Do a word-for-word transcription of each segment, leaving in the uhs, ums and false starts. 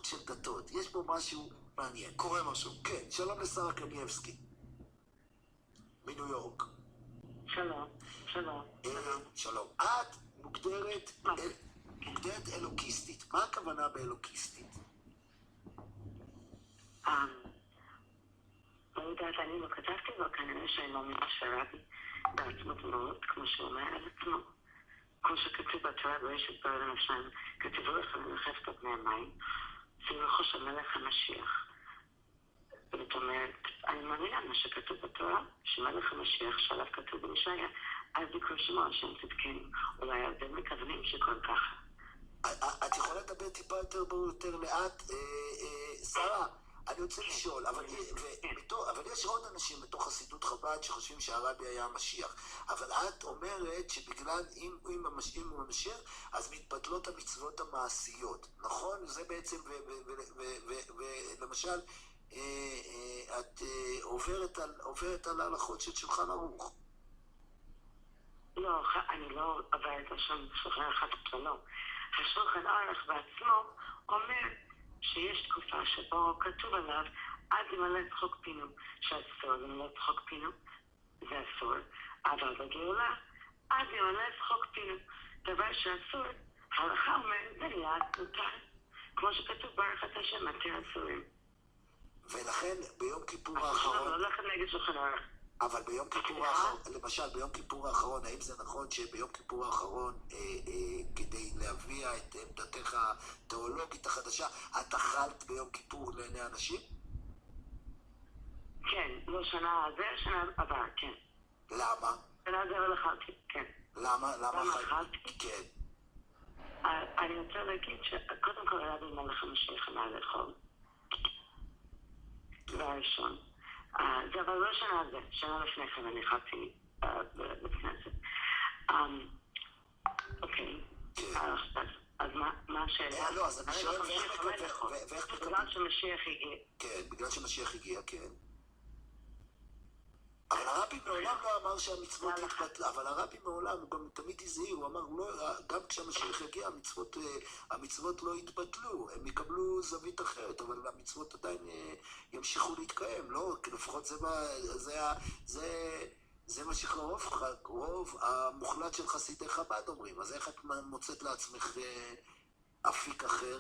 התפתחות של דתות. יש פה משהו מעניין. קורה משהו. כן, שלום לשרה קנייבסקי. מניו יורק. שלום, שלום, שלום. שלום. את מוגדרת, מוגדרת אלוקיסטית. מה הכוונה באלוקיסטית? לא יודעת, אני לא כתבתי לו, כנראה שאני מאמינה שהרבי בעצמו מאוד, כמו שהוא אומר על עצמו. כמו שכתוב בתורה בראשית ברא השם, כתבו לך לרחף את פני המים, זה רוחו המלך המשיח. זאת אומרת, אני מאמינה מה שכתוב בתורה, שמלך המשיח שעליו כתוב בישעיה, אז לקרוא שמו השם צדקנו. אולי אתם מכוונים שכל ככה. את יכולה לדבר טיפה יותר ברור, יותר לאט, שרה? אני רוצה לשאול, אבל, ומתוך, אבל יש עוד אנשים בתוך חסידות חב"ד שחושבים שהרבי היה המשיח. אבל את אומרת שבגלל, אם, אם, המש, אם הוא המשיח, אז מתבטלות המצוות המעשיות. נכון? זה בעצם, ולמשל, את עוברת על, עוברת על ההלכות של שולחן ערוך. לא, אני לא עוברת על שולחן ערוך, לא. השולחן ערוך בעצמו אומר, שיש תקופה שבו כתוב עליו עד למלא צחוק פינו, שאסור למלא צחוק פינו, זה אסור, אבל בגאולה עד למלא צחוק פינו, דבר שאסור, ההלכה אומרת זה ליד מותר, כמו שכתוב ברך את השם מתי אסורים. ולכן ביום כיפור האחרון... אני לא הולכת נגד שולחן ערוך. אבל ביום כיפור האחרון, למשל ביום כיפור האחרון, האם זה נכון שביום כיפור האחרון, אה, אה, כדי להביע את עמדתך התיאולוגית החדשה, את אכלת ביום כיפור לעיני אנשים? כן, לא שנה זה, שנה עבר, כן. למה? שנה זה אבל אכלתי, כן. למה? למה אכלתי? כן. אני רוצה להגיד שקודם כל היה במלך המשיח אמר לאכול. זה הראשון. זה אבל לא שנה זה, שנה לפני כן אני חצי בכנסת. אוקיי, אז מה השאלה? לא, אז אני שואל, ואיך מקבל? בגלל שמשיח הגיע. כן, בגלל שמשיח הגיע, כן. אבל הרבי מעולם לא אמר שהמצוות התבטלה, אבל הרבי מעולם, הוא גם תמיד הזהיר, הוא אמר, גם כשהמשיח הגיע, המצוות לא התבטלו, הם יקבלו זווית אחרת, אבל המצוות עדיין ימשיכו להתקיים, לא? כי לפחות זה מה שרוב המוחלט של חסידי חב"ד אומרים, אז איך את מוצאת לעצמך אפיק אחר?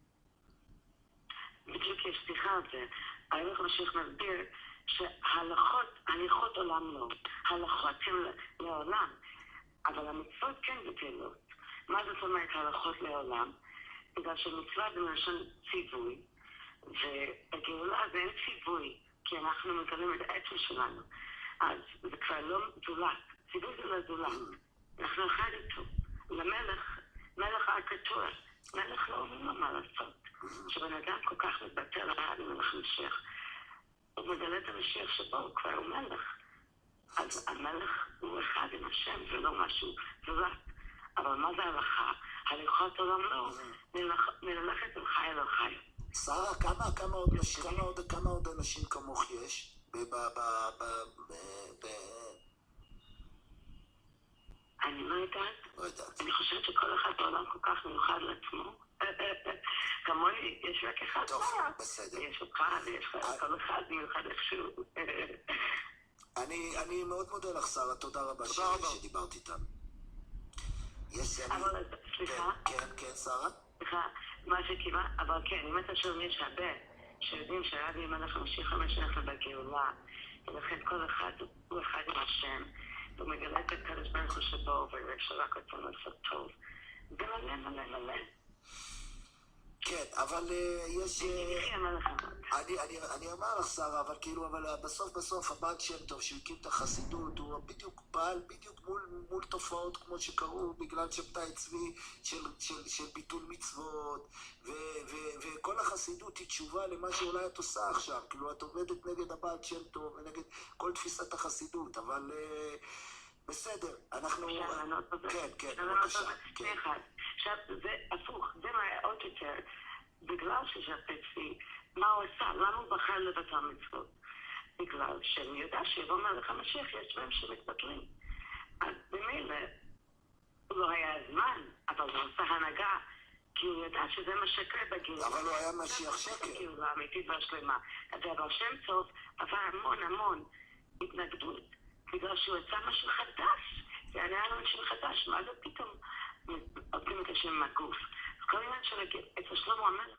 בדיוק יש שיחה על זה, ההלך המשיח מסביר, שההלכות, הליכות עולם לא, הלכות הן לעולם, אבל המצוות כן בטלות. מה זאת אומרת הלכות לעולם? בגלל שמצווה זה מלשון ציווי, ובגאולה זה אין ציווי, כי אנחנו מגלים את העצם שלנו. אז זה כבר לא זולת, ציווי זה לא זולת. אנחנו אחד איתו. למלך, מלך הארקטורה, מלך לא אומרים לו מה לעשות. שבן אדם כל כך מתבטל על מלך משיח. הוא מגלה את המשיח שבו הוא כבר הוא מלך. אז המלך הוא אחד עם השם, זה לא משהו זולת. אבל מה זה הלכה? הליכות עולם לא, מללכת עם חי אלו חי. שרה, כמה עוד נשים, כמה עוד אנשים כמוך יש? אני לא יודעת. לא יודעת. אני חושבת שכל אחד בעולם כל כך מיוחד לעצמו. כמוני, יש רק אחד. טוב, בסדר. יש אותך ויש כל אחד מיוחד איכשהו. אני מאוד מודה לך, שרה, תודה רבה שדיברת איתנו. אבל, סליחה? כן, כן, שרה? סליחה, מה שכיוון, אבל כן, אם אתה שואל, יש הרבה שיודעים שהרבי מלך המשיח חמש אנחנו בגאולה, ולכן כל אחד הוא אחד עם השם, והוא מגלה את הקדוש ברוך הוא שבו, ורק רצון לעשות טוב. זה מלא מלא מלא. כן, אבל יש... אני אומר לך, שרה, אבל כאילו, אבל בסוף בסוף הבעל שם טוב שהוא הקים את החסידות, הוא בדיוק פעל בדיוק מול תופעות כמו שקרו בגלל שבתאי צבי של ביטול מצוות, וכל החסידות היא תשובה למה שאולי את עושה עכשיו, כאילו את עובדת נגד הבעל שם טוב ונגד כל תפיסת החסידות, אבל בסדר, אנחנו... כן, כן, בבקשה. עכשיו, זה הפוך, זה מראה עוד יותר, בגלל שז'פצי, מה הוא עשה? למה הוא בחר לבטל מצוות? בגלל שאני יודע שיבוא מלך המשיח יש דברים שמתבטלים. אז במילא, הוא לא היה זמן, אבל הוא עושה הנהגה, כי הוא ידע שזה מה שקרה בגאולה. אבל הוא היה משיח שקר. בגאולה האמיתית והשלמה. אבל שם טוב עבר המון המון התנגדות, בגלל שהוא יצא משהו חדש. זה היה לו משהו חדש, מה זה פתאום עובדים את השם מהגוף? אז כל עניין של אצל שלמה המלך